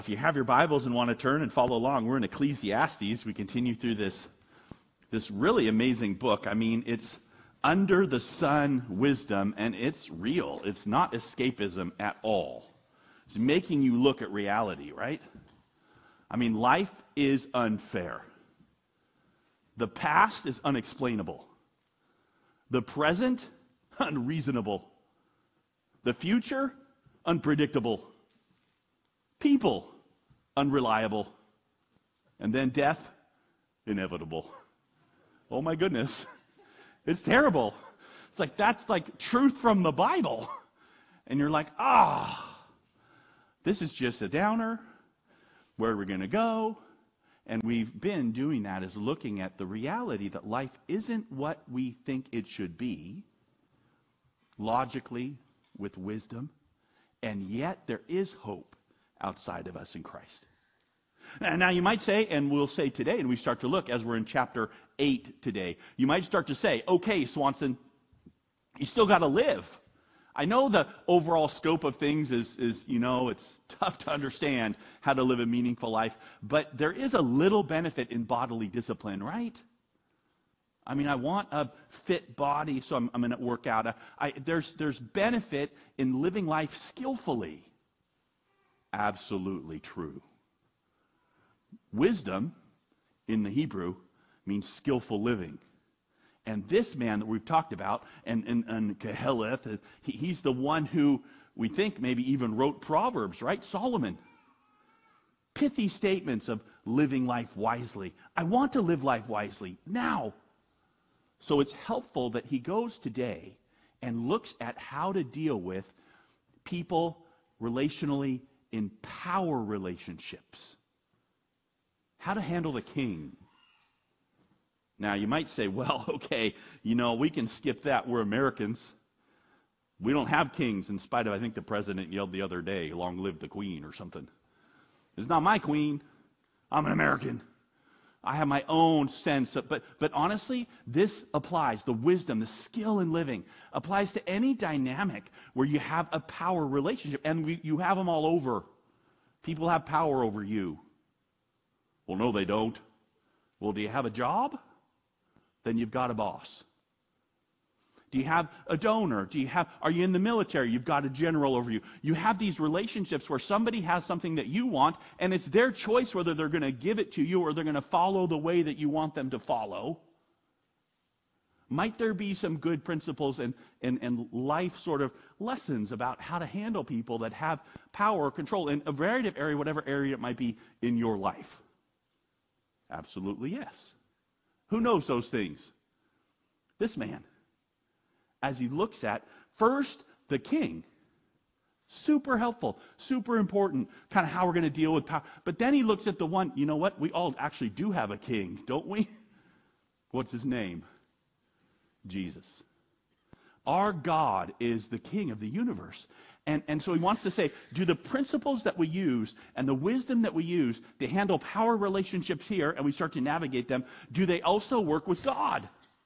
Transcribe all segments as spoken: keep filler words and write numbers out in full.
If you have your Bibles and want to turn and follow along, we're in Ecclesiastes. We continue through this, this really amazing book. I mean, it's under the sun wisdom, and it's real. It's not escapism at all. It's making you look at reality, right? I mean, life is unfair. The past is unexplainable. The present, unreasonable. The future, unpredictable. People, unreliable. And then death, inevitable. Oh my goodness. It's terrible. It's like, that's like truth from the Bible. And you're like, ah, this is just a downer. Where are we going to go? And we've been doing that is looking at the reality that life isn't what we think it should be, logically, with wisdom, and yet there is hope outside of us in Christ. Now you might say, and we'll say today, and we start to look as we're in chapter eight today, you might start to say, okay, Swanson, you still got to live. I know the overall scope of things is, is, you know, it's tough to understand how to live a meaningful life, but there is a little benefit in bodily discipline, right? I mean, I want a fit body, so I'm, I'm going to work out. I, I, there's, there's benefit in living life skillfully. Absolutely true. Wisdom in the Hebrew means skillful living. And this man that we've talked about, and, and, and Keheleth, he, he's the one who we think maybe even wrote Proverbs, right? Solomon. Pithy statements of living life wisely. I want to live life wisely now. So it's helpful that he goes today and looks at how to deal with people relationally in power relationships. How to handle the king. Now, you might say, well, okay, you know, we can skip that. We're Americans. We don't have kings, in spite of, I think the president yelled the other day, long live the queen or something. It's not my queen. I'm an American. I have my own sense of, but, but honestly, this applies, the wisdom, the skill in living, applies to any dynamic where you have a power relationship, and we, you have them all over. People have power over you. Well, no, they don't. Well, do you have a job? Then you've got a boss. Do you have a donor? Do you have, are you in the military? You've got a general over you. You have these relationships where somebody has something that you want, and it's their choice whether they're going to give it to you or they're going to follow the way that you want them to follow. Might there be some good principles and, and, and life sort of lessons about how to handle people that have power or control in a variety of area, whatever area it might be in your life? Absolutely yes. Who knows those things? This man. As he looks at, first, the king. Super helpful, super important, kind of how we're going to deal with power. But then he looks at the one, you know what? We all actually do have a king, don't we? What's his name? Jesus. Our God is the king of the universe. And, and so he wants to say, do the principles that we use and the wisdom that we use to handle power relationships here, and we start to navigate them, do they also work with God?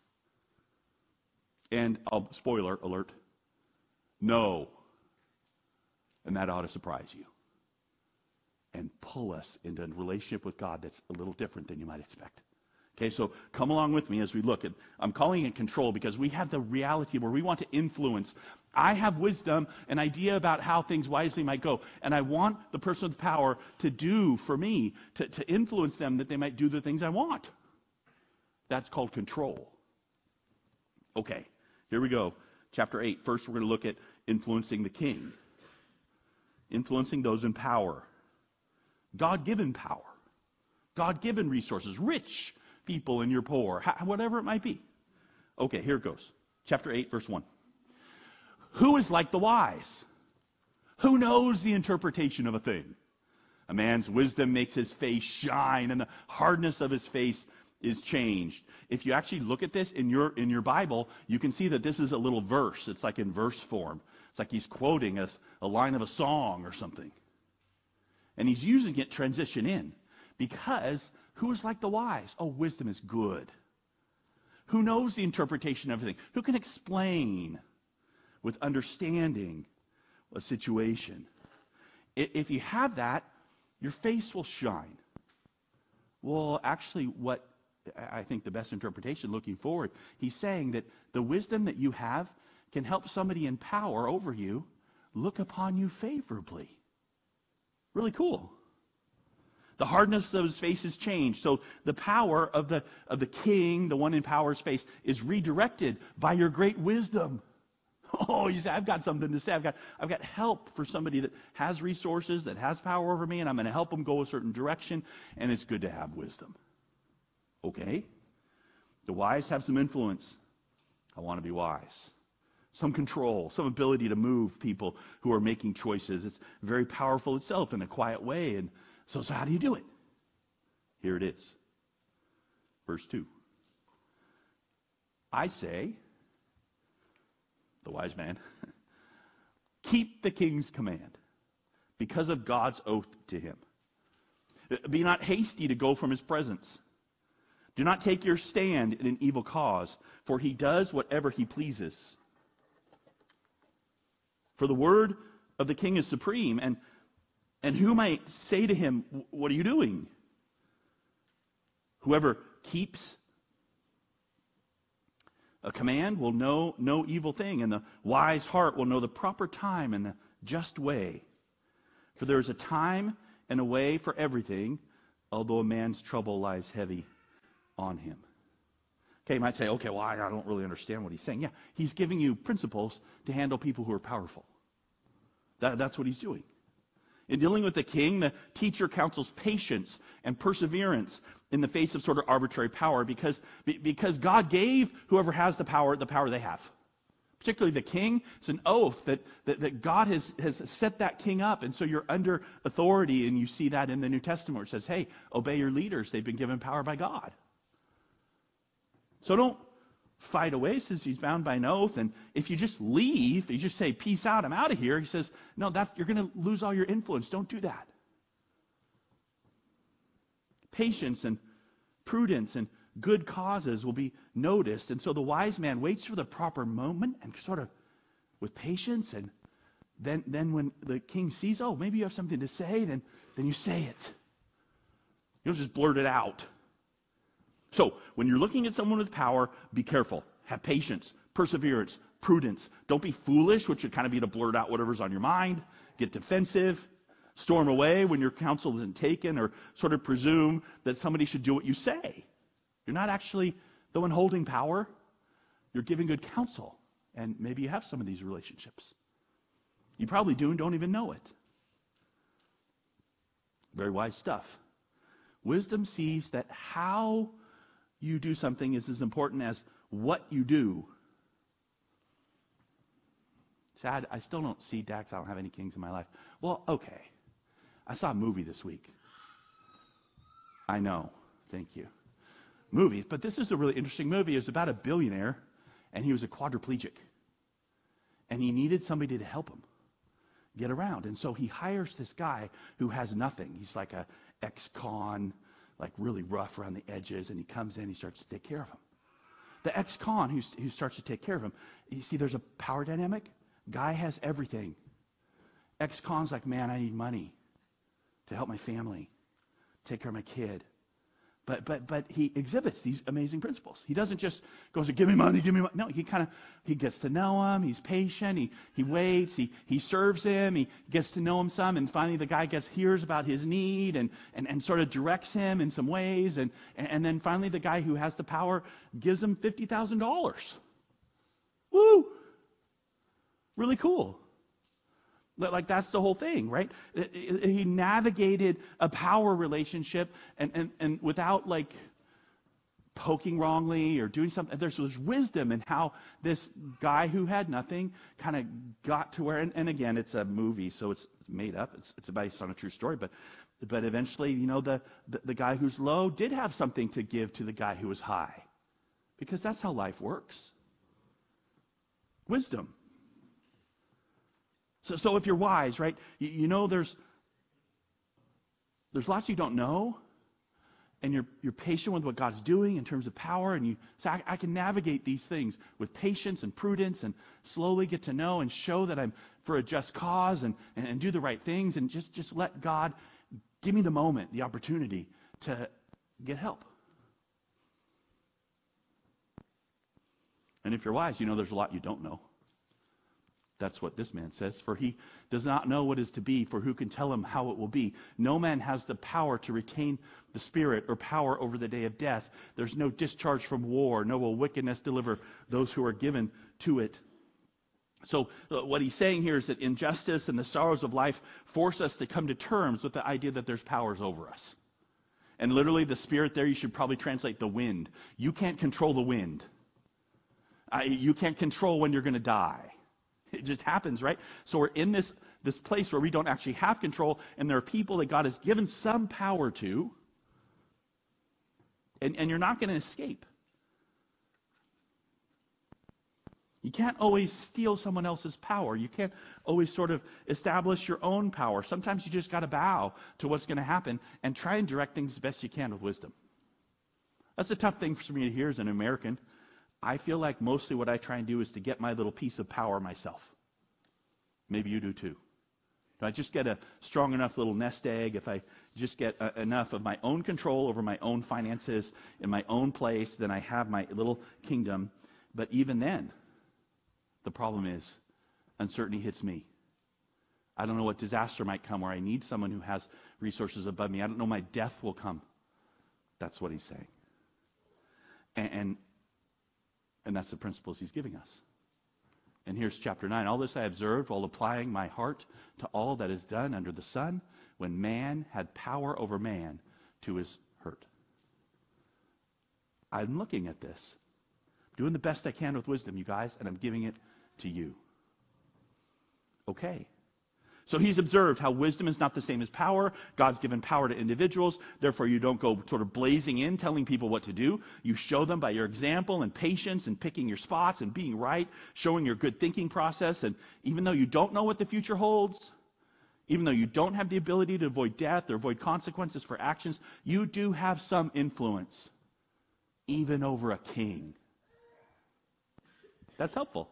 And, oh, spoiler alert, no. And that ought to surprise you. And pull us into a relationship with God that's a little different than you might expect. Okay, so come along with me as we look at, I'm calling it control because we have the reality where we want to influence. I have wisdom, an idea about how things wisely might go, and I want the person with power to do for me, to, to influence them that they might do the things I want. That's called control. Okay. Here we go. Chapter eight. First, we're going to look at influencing the king. Influencing those in power. God-given power. God-given resources. Rich people and you're poor. Whatever it might be. Okay, here it goes. Chapter eight, verse one. Who is like the wise? Who knows the interpretation of a thing? A man's wisdom makes his face shine, and the hardness of his face is changed. If you actually look at this in your in your Bible, you can see that this is a little verse. It's like in verse form. It's like he's quoting a, a line of a song or something. And he's using it transition in. Because who is like the wise? Oh, wisdom is good. Who knows the interpretation of everything? Who can explain with understanding a situation? If you have that, your face will shine. Well, actually, what I think the best interpretation looking forward, he's saying that the wisdom that you have can help somebody in power over you look upon you favorably. Really cool. The hardness of his face is changed. So the power of the of the king, the one in power's face, is redirected by your great wisdom. Oh, you say, I've got something to say. I've got I've got help for somebody that has resources, that has power over me, and I'm going to help them go a certain direction, and it's good to have wisdom. Okay? The wise have some influence. I want to be wise. Some control, some ability to move people who are making choices. It's very powerful itself in a quiet way. And so, so how do you do it? Here it is. Verse two. I say, the wise man, keep the king's command because of God's oath to him. Be not hasty to go from his presence. Do not take your stand in an evil cause, for he does whatever he pleases. For the word of the king is supreme, and and who might say to him, what are you doing? Whoever keeps a command will know no evil thing, and the wise heart will know the proper time and the just way. For there is a time and a way for everything, although a man's trouble lies heavy on him. Okay, you might say, okay, well, I don't really understand what he's saying. Yeah, he's giving you principles to handle people who are powerful. That, that's what he's doing. In dealing with the king, the teacher counsels patience and perseverance in the face of sort of arbitrary power, because, because God gave whoever has the power the power they have. Particularly the king, it's an oath that, that, that God has, has set that king up, and so you're under authority, and you see that in the New Testament where it says, hey, obey your leaders, they've been given power by God. So don't fight away since he's bound by an oath, and if you just leave, you just say, peace out, I'm out of here, he says, no, that's, you're going to lose all your influence. Don't do that. Patience and prudence and good causes will be noticed, and so the wise man waits for the proper moment and sort of with patience, and then, then when the king sees, oh, maybe you have something to say, then, then you say it. You don't just blurt it out. So, when you're looking at someone with power, be careful. Have patience, perseverance, prudence. Don't be foolish, which would kind of be to blurt out whatever's on your mind. Get defensive. Storm away when your counsel isn't taken, or sort of presume that somebody should do what you say. You're not actually the one holding power. You're giving good counsel. And maybe you have some of these relationships. You probably do and don't even know it. Very wise stuff. Wisdom sees that how you do something is as important as what you do. Sad, I still don't see Dax. I don't have any kings in my life. Well, okay. I saw a movie this week. I know. Thank you. Movies, but this is a really interesting movie. It was about a billionaire, and he was a quadriplegic. And he needed somebody to help him get around. And so he hires this guy who has nothing. He's like a ex-con, like really rough around the edges, and he comes in, he starts to take care of him. The ex-con who, who starts to take care of him, you see there's a power dynamic. Guy has everything. Ex-con's like, man, I need money to help my family, take care of my kid. But but but he exhibits these amazing principles. He doesn't just go, give me money, give me money. No, he kind of, he gets to know him. He's patient. He he waits. He he serves him. He gets to know him some. And finally the guy gets, hears about his need and, and, and sort of directs him in some ways. And, and then finally the guy who has the power gives him fifty thousand dollars. Woo! Really cool. Like, that's the whole thing, right? He navigated a power relationship and, and, and without, like, poking wrongly or doing something. There's, there's wisdom in how this guy who had nothing kind of got to where, and, and again, it's a movie, so it's made up. It's, it's based on a true story. But but eventually, you know, the, the, the guy who's low did have something to give to the guy who was high. Because that's how life works. Wisdom. So, so if you're wise, right, you, you know there's there's lots you don't know, and you're you're patient with what God's doing in terms of power, and you say, I, I can navigate these things with patience and prudence, and slowly get to know and show that I'm for a just cause, and, and, and do the right things, and just, just let God give me the moment, the opportunity to get help. And if you're wise, you know there's a lot you don't know. That's what this man says. For he does not know what is to be, for who can tell him how it will be? No man has the power to retain the spirit or power over the day of death. There's no discharge from war, no will wickedness deliver those who are given to it. So uh, what he's saying here is that injustice and the sorrows of life force us to come to terms with the idea that there's powers over us. And literally the spirit there, you should probably translate the wind. You can't control the wind. I, you can't control when you're going to die. It just happens, right? So we're in this, this place where we don't actually have control, and there are people that God has given some power to, and, and you're not going to escape. You can't always steal someone else's power. You can't always sort of establish your own power. Sometimes you just got to bow to what's going to happen and try and direct things the best you can with wisdom. That's a tough thing for me to hear as an American. I feel like mostly what I try and do is to get my little piece of power myself. Maybe you do too. If I just get a strong enough little nest egg, if I just get a, enough of my own control over my own finances in my own place, then I have my little kingdom. But even then, the problem is uncertainty hits me. I don't know what disaster might come where I need someone who has resources above me. I don't know my death will come. That's what he's saying. And, and And that's the principles he's giving us. And here's chapter nine. All this I observed while applying my heart to all that is done under the sun, when man had power over man to his hurt. I'm looking at this, doing the best I can with wisdom, you guys, and I'm giving it to you. Okay. So he's observed how wisdom is not the same as power. God's given power to individuals. Therefore, you don't go sort of blazing in, telling people what to do. You show them by your example and patience and picking your spots and being right, showing your good thinking process. And even though you don't know what the future holds, even though you don't have the ability to avoid death or avoid consequences for actions, you do have some influence, even over a king. That's helpful.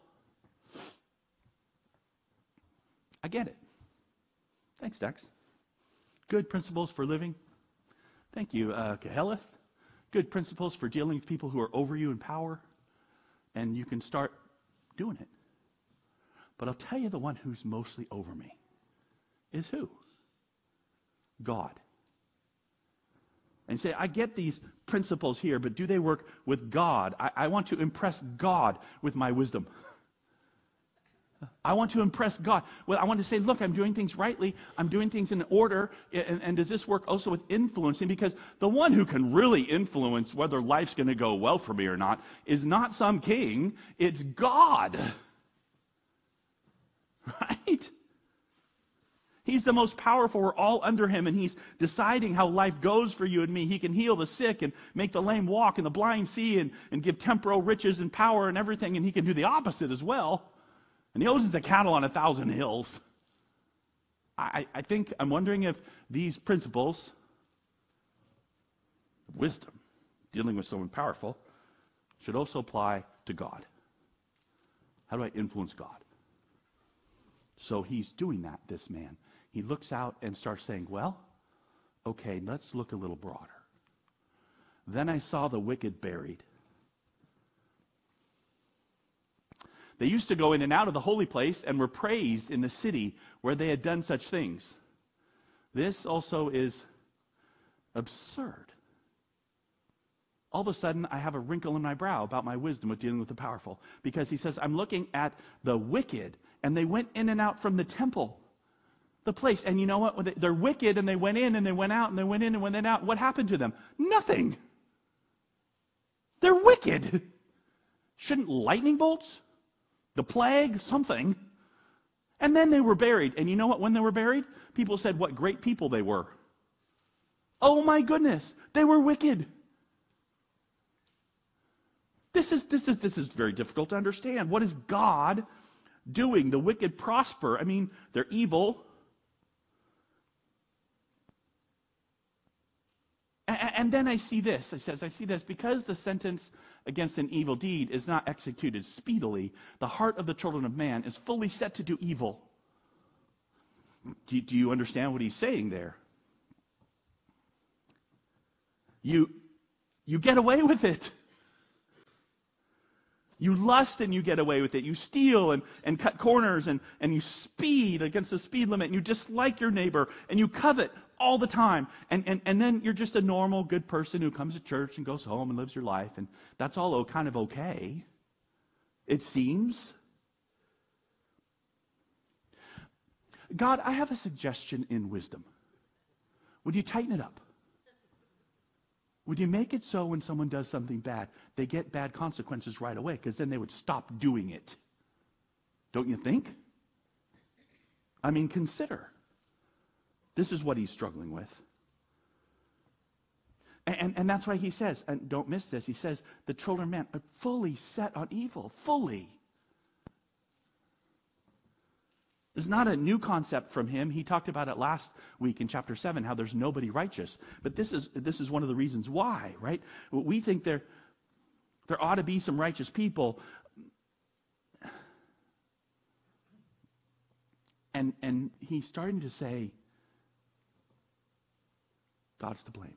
I get it. Thanks, Dex. Good principles for living. Thank you, uh, Keheleth. Good principles for dealing with people who are over you in power. And you can start doing it. But I'll tell you the one who's mostly over me is who? God. And you say, I get these principles here, but do they work with God? I, I want to impress God with my wisdom. I want to impress God. Well, I want to say, look, I'm doing things rightly. I'm doing things in order. And, and does this work also with influencing? Because the one who can really influence whether life's going to go well for me or not is not some king. It's God. Right? He's the most powerful. We're all under him, and he's deciding how life goes for you and me. He can heal the sick and make the lame walk and the blind see and, and give temporal riches and power and everything, and he can do the opposite as well. And he owns the cattle on a thousand hills. I, I think, I'm wondering if these principles, wisdom, dealing with someone powerful, should also apply to God. How do I influence God? So he's doing that, this man. He looks out and starts saying, well, okay, let's look a little broader. Then I saw the wicked buried. They used to go in and out of the holy place and were praised in the city where they had done such things. This also is absurd. All of a sudden, I have a wrinkle in my brow about my wisdom with dealing with the powerful. Because he says, I'm looking at the wicked, and they went in and out from the temple, the place. And you know what? They're wicked, and they went in, and they went out, and they went in, and went out. What happened to them? Nothing. They're wicked. Shouldn't lightning bolts? The plague, something. And then they were buried. And you know what? When they were buried, people said what great people they were. Oh my goodness, they were wicked. This is this is this is very difficult to understand. What is God doing? The wicked prosper. I mean, they're evil. And then I see this. It says, I see this. Because the sentence against an evil deed is not executed speedily, the heart of the children of man is fully set to do evil. Do you, do you understand what he's saying there? You, you get away with it. You lust and you get away with it. You steal and, and cut corners and, and you speed against the speed limit and you dislike your neighbor and you covet all the time. And, and, and then you're just a normal, good person who comes to church and goes home and lives your life. And that's all kind of okay, it seems. God, I have a suggestion in wisdom. Would you tighten it up? Would you make it so when someone does something bad, they get bad consequences right away, because then they would stop doing it? Don't you think? I mean, consider. This is what he's struggling with. And, and, and that's why he says, and don't miss this, he says, the children of man are fully set on evil. Fully. It's not a new concept from him. He talked about it last week in chapter seven, how there's nobody righteous. But this is this is one of the reasons why, right? We think there, there ought to be some righteous people. And, and he's starting to say, God's to blame.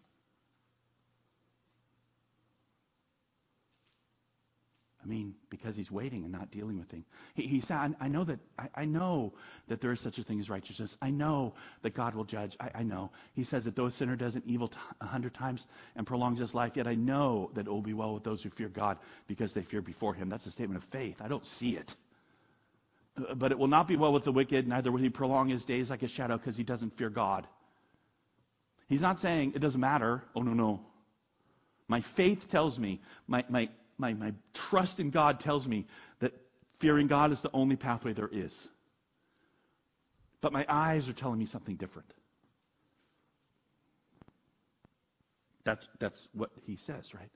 I mean, because he's waiting and not dealing with things. He, he said, I, I know that I, I know that there is such a thing as righteousness. I know that God will judge. I, I know. He says that though a sinner does an evil t- a hundred times and prolongs his life, yet I know that it will be well with those who fear God because they fear before him. That's a statement of faith. I don't see it. Uh, but it will not be well with the wicked, neither will he prolong his days like a shadow because he doesn't fear God. He's not saying it doesn't matter. Oh, no, no. My faith tells me, my my My, my trust in God tells me that fearing God is the only pathway there is. But my eyes are telling me something different. That's, that's what he says, right?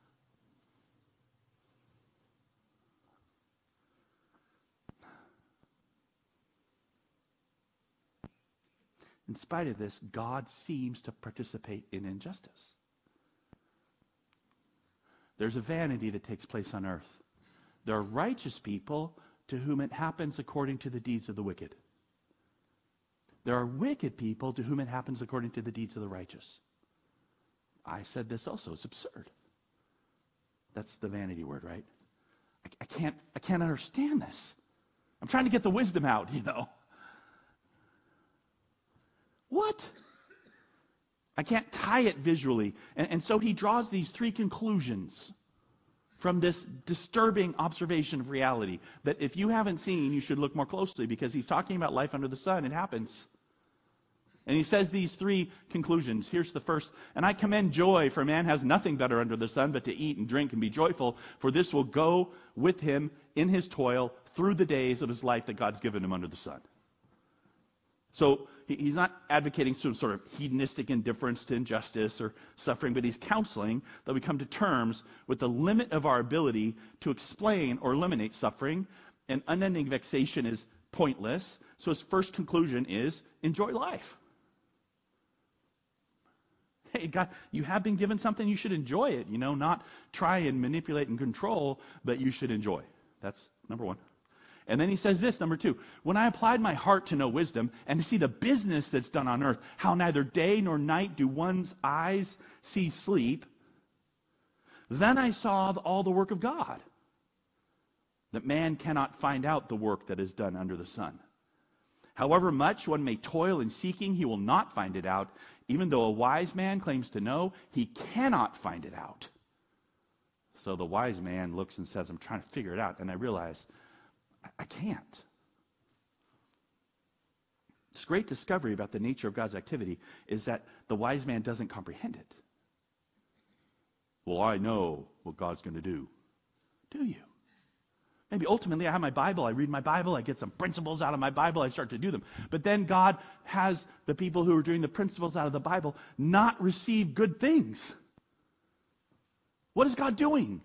In spite of this, God seems to participate in injustice. There's a vanity that takes place on earth. There are righteous people to whom it happens according to the deeds of the wicked. There are wicked people to whom it happens according to the deeds of the righteous. I said this also. It's absurd. That's the vanity word, right? I, I can't I can't understand this. I'm trying to get the wisdom out, you know. What? I can't tie it visually. And, and so he draws these three conclusions from this disturbing observation of reality that if you haven't seen, you should look more closely, because he's talking about life under the sun. It happens. And he says these three conclusions. Here's the first. And I commend joy, for man has nothing better under the sun but to eat and drink and be joyful, for this will go with him in his toil through the days of his life that God's given him under the sun. So he's not advocating some sort of hedonistic indifference to injustice or suffering, but he's counseling that we come to terms with the limit of our ability to explain or eliminate suffering, and unending vexation is pointless. So his first conclusion is enjoy life. Hey, God, you have been given something, you should enjoy it. You know, not try and manipulate and control, but you should enjoy. That's number one. And then he says this, number two, when I applied my heart to know wisdom and to see the business that's done on earth, how neither day nor night do one's eyes see sleep, then I saw all the work of God, that man cannot find out the work that is done under the sun. However much one may toil in seeking, he will not find it out. Even though a wise man claims to know, he cannot find it out. So the wise man looks and says, I'm trying to figure it out. And I realize, I can't. This great discovery about the nature of God's activity is that the wise man doesn't comprehend it. Well, I know what God's going to do. Do you? Maybe ultimately I have my Bible, I read my Bible, I get some principles out of my Bible, I start to do them. But then God has the people who are doing the principles out of the Bible not receive good things. What is God doing?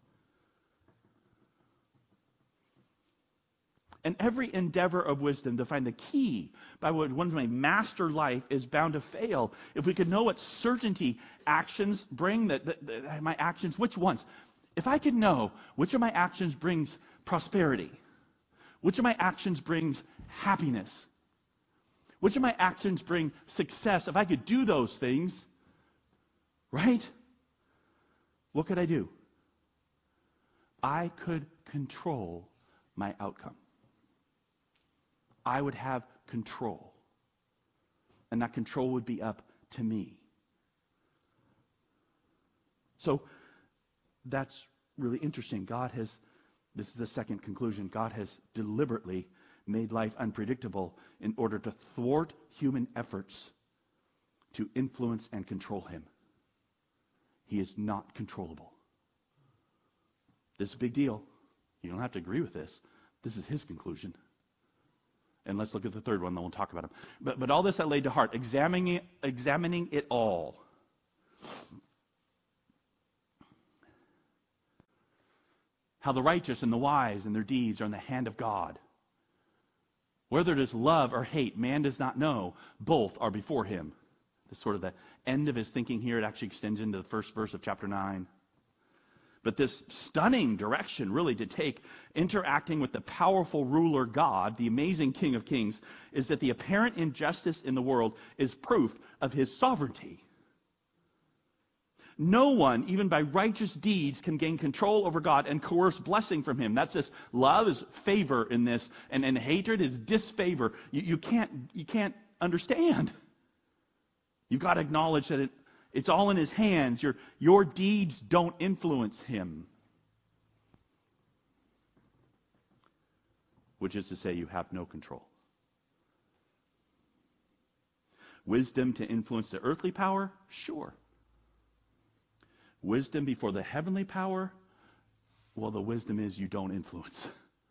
And every endeavor of wisdom to find the key by what one may master life is bound to fail. If we could know what certainty actions bring, that, that, that my actions, which ones? If I could know which of my actions brings prosperity, which of my actions brings happiness, which of my actions bring success, if I could do those things, Right? What could I do? I could control my outcome. I would have control. And that control would be up to me. So that's really interesting. God has, this is the second conclusion, God has deliberately made life unpredictable in order to thwart human efforts to influence and control him. He is not controllable. This is a big deal. You don't have to agree with this. This is his conclusion. And let's look at the third one, then we'll talk about him. But, but all this I laid to heart, examining it, examining it all. How the righteous and the wise and their deeds are in the hand of God. Whether it is love or hate, man does not know. Both are before him. This is sort of the end of his thinking here. It actually extends into the first verse of chapter nine. But this stunning direction really to take, interacting with the powerful ruler God, the amazing King of Kings, is that the apparent injustice in the world is proof of his sovereignty. No one, even by righteous deeds, can gain control over God and coerce blessing from him. That's this. Love is favor in this, and, and hatred is disfavor. You, you can't you can't understand. You've got to acknowledge that it, it's all in his hands. Your, your deeds don't influence him. Which is to say, you have no control. Wisdom to influence the earthly power? Sure. Wisdom before the heavenly power? Well, the wisdom is you don't influence.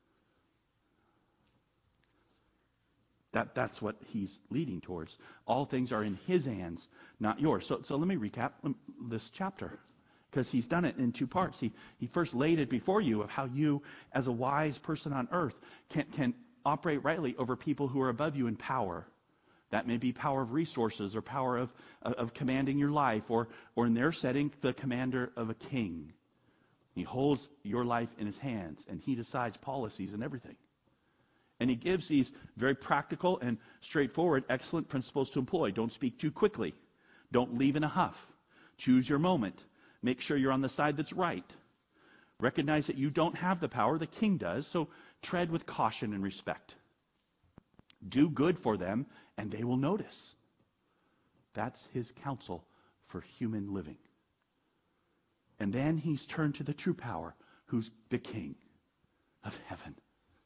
That, that's what he's leading towards. All things are in his hands, not yours. So, so let me recap this chapter, because he's done it in two parts. He, he first laid it before you of how you, as a wise person on earth, can, can operate rightly over people who are above you in power. That may be power of resources or power of, of commanding your life, or, or in their setting, the commander of a king. He holds your life in his hands, and he decides policies and everything. And he gives these very practical and straightforward, excellent principles to employ. Don't speak too quickly. Don't leave in a huff. Choose your moment. Make sure you're on the side that's right. Recognize that you don't have the power, the king does, so tread with caution and respect. Do good for them, and they will notice. That's his counsel for human living. And then he's turned to the true power, who's the king of heaven.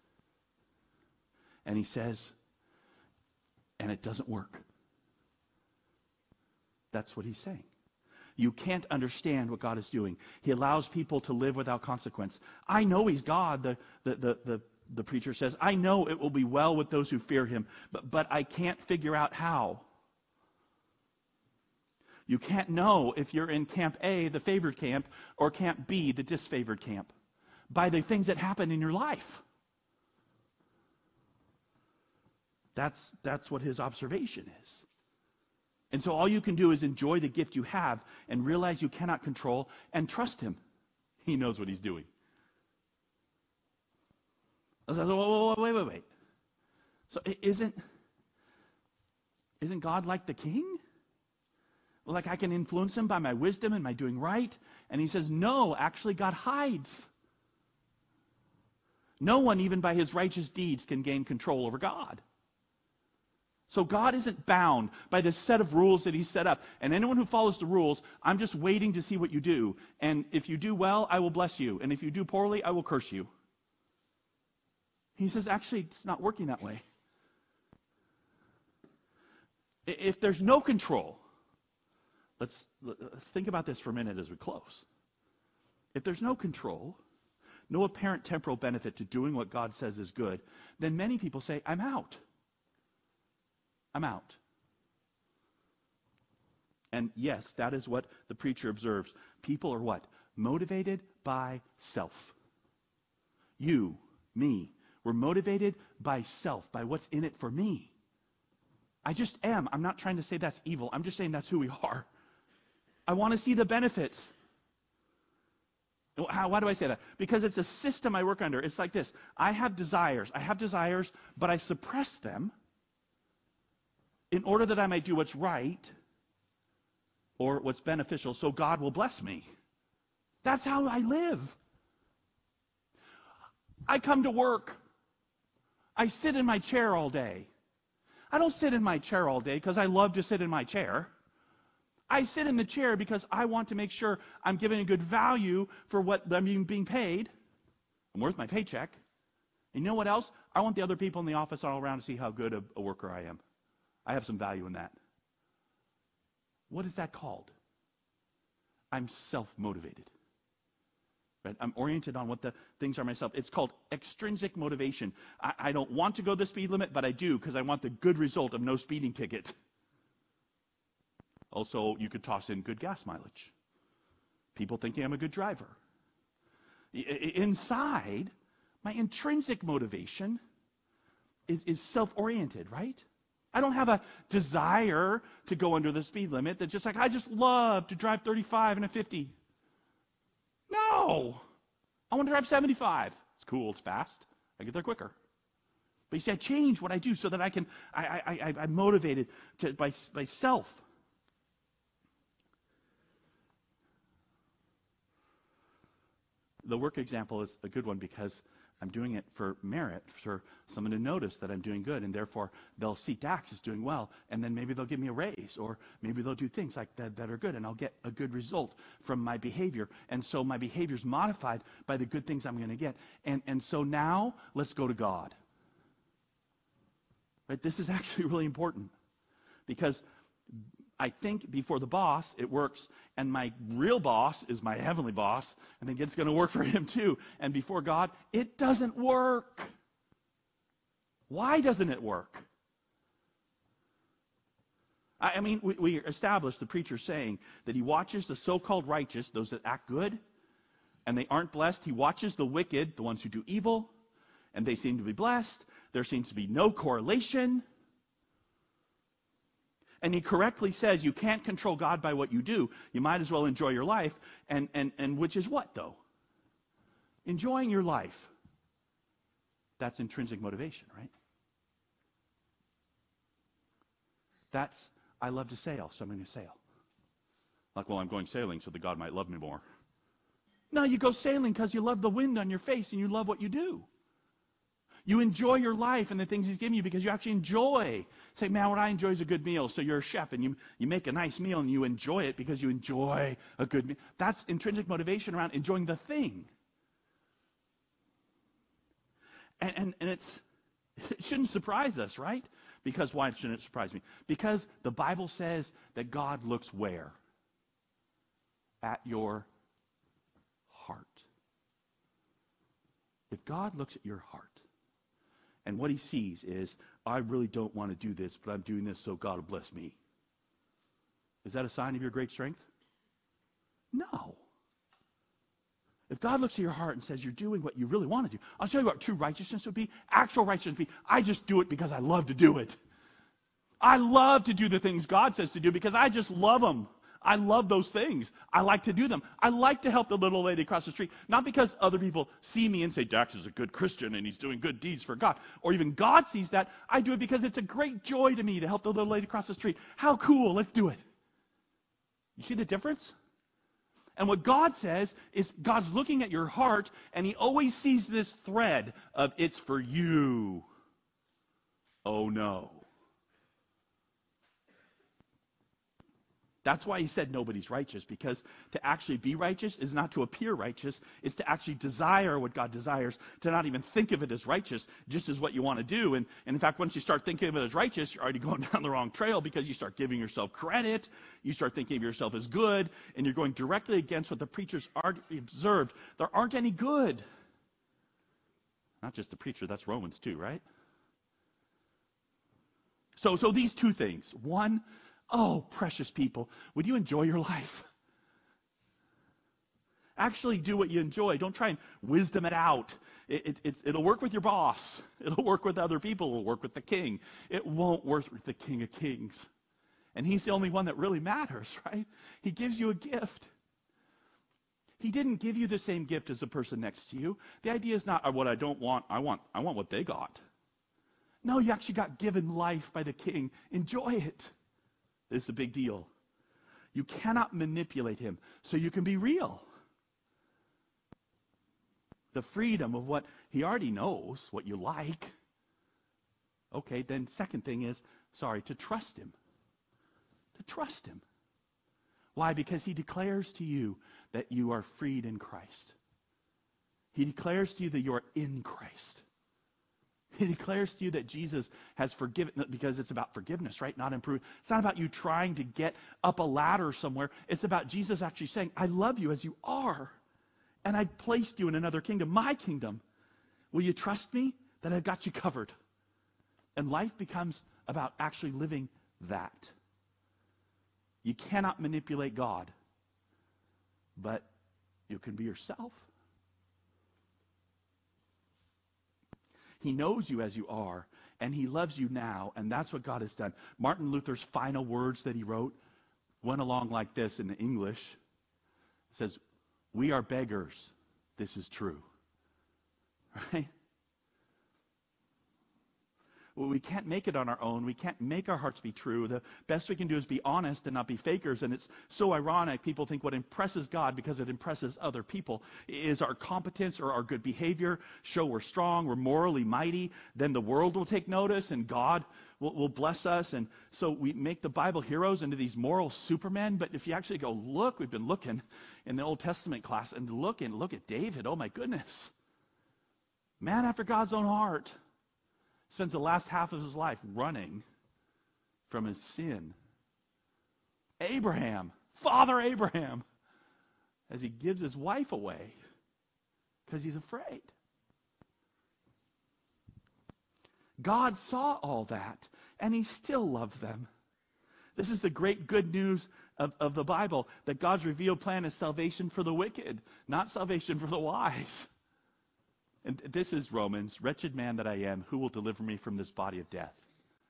And he says, and it doesn't work. That's what he's saying. You can't understand what God is doing. He allows people to live without consequence. I know he's God, the, the, the, the, the preacher says. I know it will be well with those who fear him, but, but I can't figure out how. You can't know if you're in camp A, the favored camp, or camp B, the disfavored camp, by the things that happen in your life. That's, that's what his observation is. And so all you can do is enjoy the gift you have and realize you cannot control and trust him. He knows what he's doing. I was like, wait, wait, wait, wait. So isn't, isn't God like the king? Like I can influence him by my wisdom and my doing right? And he says, no, actually God hides. No one, even by his righteous deeds, can gain control over God. So God isn't bound by this set of rules that he set up. And anyone who follows the rules, I'm just waiting to see what you do. And if you do well, I will bless you. And if you do poorly, I will curse you. He says, actually, it's not working that way. If there's no control, let's, let's think about this for a minute as we close. If there's no control, no apparent temporal benefit to doing what God says is good, then many people say, I'm out. I'm out. And yes, that is what the preacher observes. People are what? Motivated by self. You, me, we're motivated by self, by what's in it for me. I just am. I'm not trying to say that's evil. I'm just saying that's who we are. I want to see the benefits. How, why do I say that? Because it's a system I work under. It's like this. I have desires. I have desires, but I suppress them in order that I might do what's right, or what's beneficial so God will bless me. That's how I live. I come to work. I sit in my chair all day. I don't sit in my chair all day because I love to sit in my chair. I sit in the chair because I want to make sure I'm giving a good value for what I'm being paid. I'm worth my paycheck. And you know what else? I want the other people in the office all around to see how good a, a worker I am. I have some value in that. What is that called? I'm self-motivated. Right? I'm oriented on what the things are myself. It's called extrinsic motivation. I, I don't want to go the speed limit, but I do because I want the good result of no speeding ticket. Also, you could toss in good gas mileage. People thinking I'm a good driver. I, inside, my intrinsic motivation is, is self-oriented, right? I don't have a desire to go under the speed limit that's just like, I just love to drive thirty-five and a fifty. No! I want to drive seventy-five. It's cool, it's fast. I get there quicker. But you see, I change what I do so that I can, I, I, I, I'm motivated to, by, by self. The work example is a good one because I'm doing it for merit, for someone to notice that I'm doing good, and therefore they'll see Dax is doing well, and then maybe they'll give me a raise, or maybe they'll do things like that that are good, and I'll get a good result from my behavior. And so my behavior is modified by the good things I'm going to get. And, and so now, let's go to God. Right? This is actually really important because I think before the boss, it works, and my real boss is my heavenly boss, and I think it's going to work for him too. And before God, it doesn't work. Why doesn't it work? I, I mean, we, we established the preacher saying that he watches the so-called righteous, those that act good, and they aren't blessed. He watches the wicked, the ones who do evil, and they seem to be blessed. There seems to be no correlation. And he correctly says you can't control God by what you do. You might as well enjoy your life. And, and, and which is what, though? Enjoying your life. That's intrinsic motivation, right? That's, I love to sail, so I'm going to sail. Like, well, I'm going sailing so that God might love me more. No, you go sailing because you love the wind on your face and you love what you do. You enjoy your life and the things he's given you because you actually enjoy. Say, man, what I enjoy is a good meal. So you're a chef and you, you make a nice meal and you enjoy it because you enjoy a good meal. That's intrinsic motivation around enjoying the thing. And, and, and it's, it shouldn't surprise us, right? Because why shouldn't it surprise me? Because the Bible says that God looks where? At your heart. If God looks at your heart, and what he sees is, I really don't want to do this, but I'm doing this so God will bless me. Is that a sign of your great strength? No. If God looks at your heart and says you're doing what you really want to do, I'll tell you what true righteousness would be. Actual righteousness would be, I just do it because I love to do it. I love to do the things God says to do because I just love them. I love those things. I like to do them. I like to help the little lady across the street, not because other people see me and say, Dax is a good Christian and he's doing good deeds for God, or even God sees that. I do it because it's a great joy to me to help the little lady across the street. How cool. Let's do it. You see the difference? And what God says is God's looking at your heart, and he always sees this thread of it's for you. Oh, no. That's why he said nobody's righteous, because to actually be righteous is not to appear righteous. It's to actually desire what God desires, to not even think of it as righteous, just as what you want to do. And, and in fact, once you start thinking of it as righteous, you're already going down the wrong trail because you start giving yourself credit. You start thinking of yourself as good, and you're going directly against what the preachers already observed. There aren't any good. Not just the preacher, that's Romans too, right? So, so these two things. One, oh, precious people, would you enjoy your life? Actually do what you enjoy. Don't try and wisdom it out. It, it, it, it'll work with your boss. It'll work with other people. It'll work with the king. It won't work with the King of Kings. And he's the only one that really matters, right? He gives you a gift. He didn't give you the same gift as the person next to you. The idea is not what I don't want. I want, I want what they got. No, you actually got given life by the king. Enjoy it. This is a big deal. You cannot manipulate him so you can be real. The freedom of what he already knows, what you like. Okay, then second thing is, sorry, to trust him. To trust him. Why? Because he declares to you that you are freed in Christ. He declares to you that you are in Christ. He declares to you that Jesus has forgiven, because it's about forgiveness, right? Not improvement. It's not about you trying to get up a ladder somewhere. It's about Jesus actually saying, I love you as you are. And I've placed you in another kingdom, my kingdom. Will you trust me that I've got you covered? And life becomes about actually living that. You cannot manipulate God, but you can be yourself. He knows you as you are, and he loves you now, and that's what God has done. Martin Luther's final words that he wrote went along like this in English. It says, we are beggars. This is true. Right? Well, we can't make it on our own. We can't make our hearts be true. The best we can do is be honest and not be fakers. And it's so ironic. People think what impresses God, because it impresses other people, is our competence or our good behavior. Show we're strong, we're morally mighty. Then the world will take notice and God will, will bless us. And so we make the Bible heroes into these moral supermen. But if you actually go look, we've been looking in the Old Testament class, and look and look at David. Oh my goodness. Man after God's own heart. Spends the last half of his life running from his sin. Abraham, Father Abraham, as he gives his wife away because he's afraid. God saw all that, and he still loved them. This is the great good news of, of the Bible, that God's revealed plan is salvation for the wicked, not salvation for the wise. And this is Romans, wretched man that I am, who will deliver me from this body of death?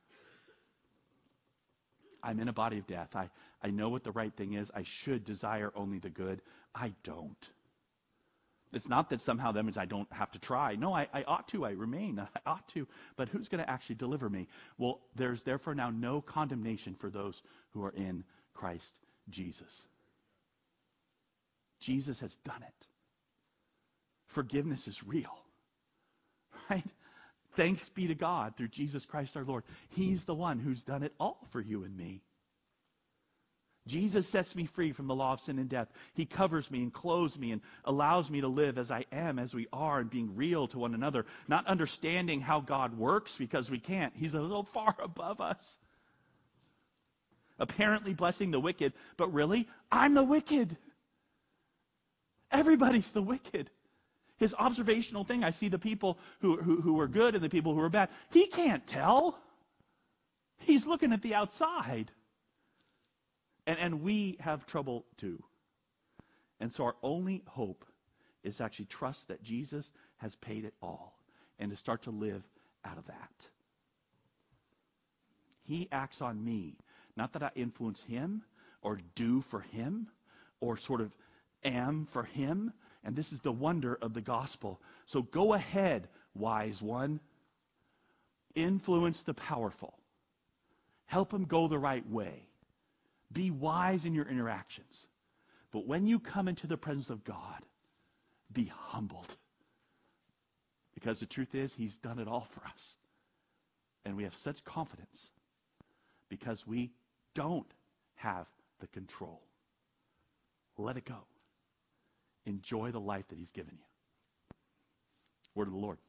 I'm in a body of death. I, I know what the right thing is. I should desire only the good. I don't. It's not that somehow that means I don't have to try. No, I, I ought to. I remain. I ought to. But who's going to actually deliver me? Well, there's therefore now no condemnation for those who are in Christ Jesus. Jesus has done it. Forgiveness is real. Right? Thanks be to God through Jesus Christ our Lord. He's the one who's done it all for you and me. Jesus sets me free from the law of sin and death. He covers me and clothes me and allows me to live as I am, as we are, and being real to one another, not understanding how God works because we can't. He's so far above us. Apparently blessing the wicked, but really, I'm the wicked. Everybody's the wicked. His observational thing, I see the people who, who, who are good and the people who are bad. He can't tell. He's looking at the outside. And, and we have trouble too. And so our only hope is to actually trust that Jesus has paid it all and to start to live out of that. He acts on me. Not that I influence him or do for him or sort of am for him. And this is the wonder of the gospel. So go ahead, wise one. Influence the powerful. Help them go the right way. Be wise in your interactions. But when you come into the presence of God, be humbled. Because the truth is, he's done it all for us. And we have such confidence because we don't have the control. Let it go. Enjoy the life that he's given you. Word of the Lord.